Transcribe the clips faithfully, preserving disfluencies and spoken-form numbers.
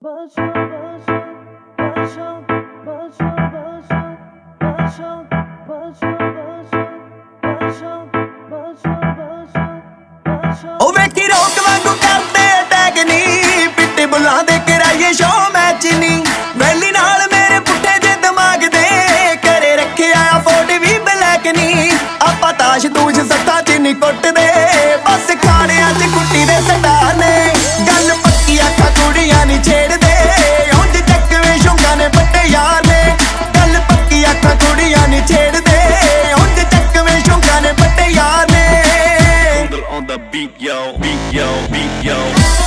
ਉਹ ਵੇਖੀ ਰੋਕ ਵਾਂਗੂ ਕਰਦੇ ਅਟੈਕ ਨੀ, ਪਿੱਟੇ ਬੁਲਾਂ ਦੇ ਕਰਾਈਏ ਸ਼ੋ ਮੈਚ ਨੀ। ਵੈਲੀ ਨਾਲ ਮੇਰੇ ਪੁੱਠੇ ਜੇ ਦਿਮਾਗ ਦੇ ਘਰੇ ਰੱਖਿਆ ਫੋਟ ਵੀ ਬਲੈਕ ਨੀ। ਆਪਾਂ ਤਾਸ਼ ਤੂਸ਼ ਸੱਟਾਂ ਚ ਨੀ ਕੁੱਟਦੇ, ਬਸ ਖਾਣਿਆਂ ਚ ਕੁੱਟੀ ਦੇ ਸਟਾਰ ਨੇ। ਗੱਲ ਪੱਕੀ ਆਖਾਂ ਕੁੜੀਆਂ ਨੀ ਛੇੜਦੇ, ਉਂਝ ਚੱਕਵੇਂ ਸ਼ੌਂਕਾਂ ਨੇ ਵੱਡੇ ਯਾਰ ਨੇ। ਗੱਲ ਪੱਕੀ ਆਖਾਂ ਕੁੜੀਆਂ ਨੀ ਛੇੜਦੇ, ਉਂਝ ਚੱਕਵੇਂ ਸ਼ੌਂਕਾਂ ਨੇ ਵੱਡੇ ਯਾਰ ਨੇ। On the beat, yo, beat, yo, beat, yo.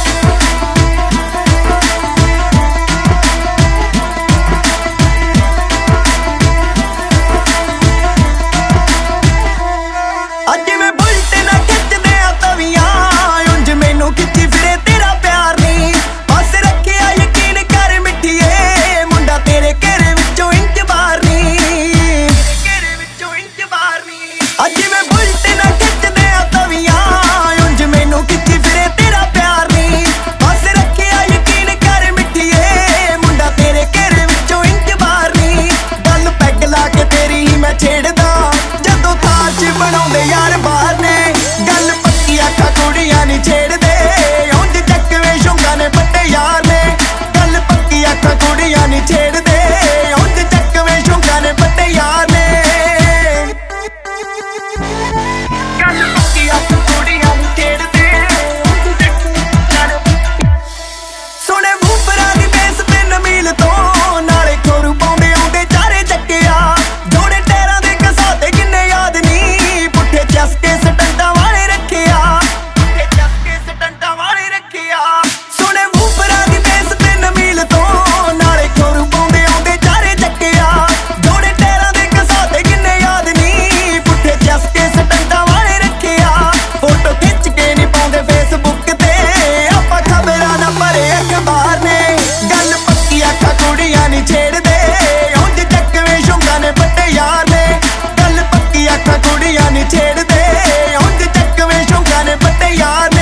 ਅੱਜ ਮੈਂ ਬੁਲਟ ਨਾ ਖਿੱਚਦੇ ਆ ਤਵੀਆਂ, ਉਂਝ ਮੈਨੂੰ ਖਿੱਚੀ ਫਿਰੇ ਤੇਰਾ ਪਿਆਰ ਨੀ। ਬਸ ਰੱਖਿਆ ਯਕੀਨ ਕਰ ਮਿੱਠੀਏ, ਮੁੰਡਾ ਤੇਰੇ ਘੇਰੇ ਵਿੱਚੋਂ ਇੰਚ ਬਾਹਰ ਨੀ। ਘੇਰੇ ਵਿੱਚੋਂ ਇੰਚ ਬਾਹਰ ਨੀ। ਅੱਜ ਮੈਂ ਬੁਲਟ ਨਾ ਖਿੱਚਦੇ ਆ ਤਵੀਆਂ, ਉਂਝ ਮੈਨੂੰ ਖਿੱਚੀ ਫਿਰੇ ਤੇਰਾ ਪਿਆਰ ਨੀ। ਬਸ ਰੱਖਿਆ ਯਕੀਨ ਕਰ ਮਿੱਠੀਏ, ਮੁੰਡਾ ਤੇਰੇ ਘੇਰੇ ਵਿੱਚੋਂ ਇੰਚ ਬਾਹਰ ਨੀ। ਗੱਲ ਪੈਗ ਲਾ ਕੇ ਤੇਰੀ ਹੀ ਮੈਂ ਛੇੜਦਾ, ਜਦੋਂ ਥਾਰ ਚ ਬਣਾਉਂਦੇ ਯਾਰ ਬਾਹਰ ਨੇ। ਗੱਲ ਪੱਕੀ ਆਖਾਂ ਕੁੜੀਆਂ ਨੀ ਛੇੜਦੇ, ਉਂਝ ਚੱਕਵੇਂ ਸ਼ੌਂਕਾਂ ਨੇ ਵੱਡੇ ਯਾਰ ਨੇ। ਗੱਲ ਪੱਕੀ ਆਖਾਂ ਕੁੜੀਆਂ ਨੀ ਛੇੜਦੇ, ਉਂਝ ਚੱਕਵੇਂ ਸ਼ੌਂਕਾਂ ਨੇ ਵੱਡੇ ਯਾਰ ਨੇ। ਗੱਲ ਪੱਕੀ ਆਖਾਂ ਕੁੜੀਆਂ ਨੀ ਛੇੜਦੇ, ਸੋਹਣੇ ਵੂਫਰਾਂ ਦੀ ਬੇਸ ਤੇ ਨਮੀਲ ਤੋਂ, ਨਾਲੇ ਖੋਰੂ ਪਾਉਂਦੇ ਆਉਂਦੇ ਚਾਰੇ ਚੱਕਿਆ। ਜੋੜੇ ਟੈਰਾਂ ਦੇ ਘਸਾਤੇ ਕਿੰਨੇ ਯਾਦ ਨੀ, ਪੁੱਠੇ ਚਸਕੇ ਸਟੰਟਾਂ ਵਾਲੇ ਰੱਖਿਆ। ਪੁੱਠੇ ਚਸਕੇ ਸਟੰਟਾਂ ਵਾਲੇ ਰੱਖਿਆ। ਸੋਹਣੇ ਵੂਫਰਾਂ ਦੀ ਬੇਸ ਤੇ ਨਮੀਲ ਤੋਂ, ਨਾਲੇ ਖੋਰੂ ਪਾਉਂਦੇ ਆਉਂਦੇ ਚਾਰੇ ਚੱਕਿਆ। ਜੋੜੇ ਟੈਰਾਂ ਦੇ ਘਸਾਤੇ ਕਿੰਨੇ ਯਾਦ ਨੀ, ਪੁੱਠੇ ਚਸਕੇ ਸਟੰਟਾਂ ਵਾਲੇ ਰੱਖਿਆ। ਫੋਟੋ ਖਿੱਚ ਕੇ ਨੀ ਪਾਉਂਦੇ ਫੇਸਬੁੱਕ ਤੇ, ਆਪਾਂ ਖਬਰਾਂ ਨਾ ਭਰੇ ਅਖਬਾਰ ਨੇ। ਗੱਲ ਪੱਕੀ ਆਖਾਂ ਕੁੜੀਆਂ ਨੀ ਛੇੜਦੇ, ਉਂਝ ਚੱਕਵੇਂ ਸ਼ੌਂਕਾਂ ਨੇ ਵੱਡੇ ਯਾਰ ਨੇ। ਗੱਲ ਪੱਕੀ ਆਖਾਂ ਕੁੜੀਆਂ ਨੀ ਛੇੜਦੇ, ਉਂਝ ਚੱਕਵੇਂ ਸ਼ੌਂਕਾਂ ਨੇ ਵੱਡੇ ਯਾਰ ਨੇ।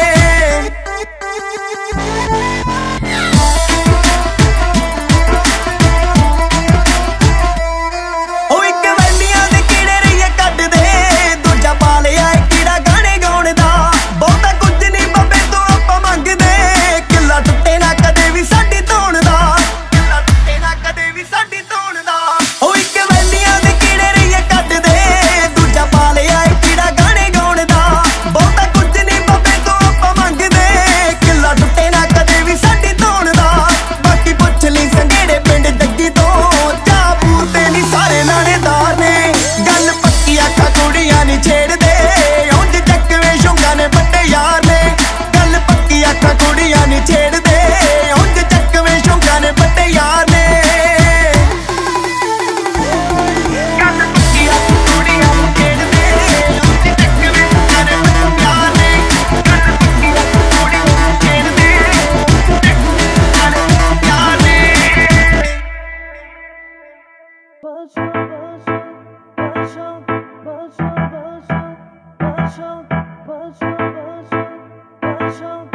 ਉਹ ਇੱਕ ਵੈਲੀਆਂ ਦੇ ਕੀੜੇ ਰਹੀਏ ਕੱਢਦੇ, ਦੂਜਾ ਪਾ ਲਿਆ ਏ ਕੀੜਾ ਗਾਣੇ ਗਾਉਣ ਦਾ। ਬਹੁਤਾ ਕੁਝ ਨੀ ਬੱਬੇ ਤੋਂ ਆਪਾਂ ਮੰਗਦੇ, ਕਿੱਲਾ ਟੁੱਟੇ ਨਾ ਕਦੇ ਵੀ ਸਾਡੀ ਧੌਣ ਦਾ। ਕਿੱਲਾ ਟੁੱਟੇ ਨਾ ਕਦੇ ਵੀ ਸਾਡੀ ਧੌਣ ਦਾ। ਉਹ ਇੱਕ ਵੈਲੀਆਂ ਦੇ ਕੀੜੇ ਰਹੀਏ ਕੱਢਦੇ, ਦੂਜਾ ਪਾ ਲਿਆ ਏ ਕੀੜਾ ਗਾਣੇ ਗਾਉਣ ਦਾ। ਬਹੁਤਾ ਕੁਝ ਨੀ ਬੱਬੇ ਤੋਂ ਆਪਾਂ ਮੰਗਦੇ, ਕਿੱਲਾ ਟੁੱਟੇ ਨਾ ਕਦੇ ਵੀ ਸਾਡੀ ਧੌਣ ਦਾ। ਬਾਕੀ ਪੁੱਛ ਲਈ ਸੰਘੇੜੇ ਪਿੰਡ ਜੱਗੀ ਤੋਂ, ਚਾਹ ਪੂਰਦੇ ਨੀ ਸਾਰੇ ਨਾਣੇਦਾਰ ਨੇ। ਗੱਲ ਪੱਕੀ ਆਖਾਂ ਕੁੜੀਆਂ ਨੀ ਛੇੜਦੇ, ਉਂਝ ਚੱਕਵੇਂ ਸ਼ੌਂਕਾਂ ਨੇ ਵੱਡੇ ਯਾਰ ਨੇ। ਗੱਲ ਪੱਕੀ ਆਖਾਂ ਕੁੜੀਆਂ ਨੀ ਛੇੜਦੇ, ਉਂਝ ਚੱਕਵੇਂ ਸ਼ੌਂਕਾਂ ਨੇ ਵੱਡੇ ਯਾਰ ਨੇ। ਗੱਲ ਪੱਕੀ ਆਖਾਂ ਕੁੜੀਆਂ ਨੀ ਛੇੜਦੇ, ਉਂਝ ਚੱਕਵੇਂ ਸ਼ੌਂਕਾਂ ਨੇ ਵੱਡੇ ਯਾਰ ਨੇ। ਗੱਲ ਪੱਕੀ ਆਖਾਂ ਕੁੜੀਆਂ ਨੀ ਛੇੜਦੇ, ਉਂਝ ਚੱਕਵੇਂ ਸ਼ੌਂਕਾਂ ਨੇ ਵੱਡੇ ਯਾਰ ਨੇ। Buzz, buzz, buzz, buzz, buzz, buzz, buzz, buzz, buzz, buzz,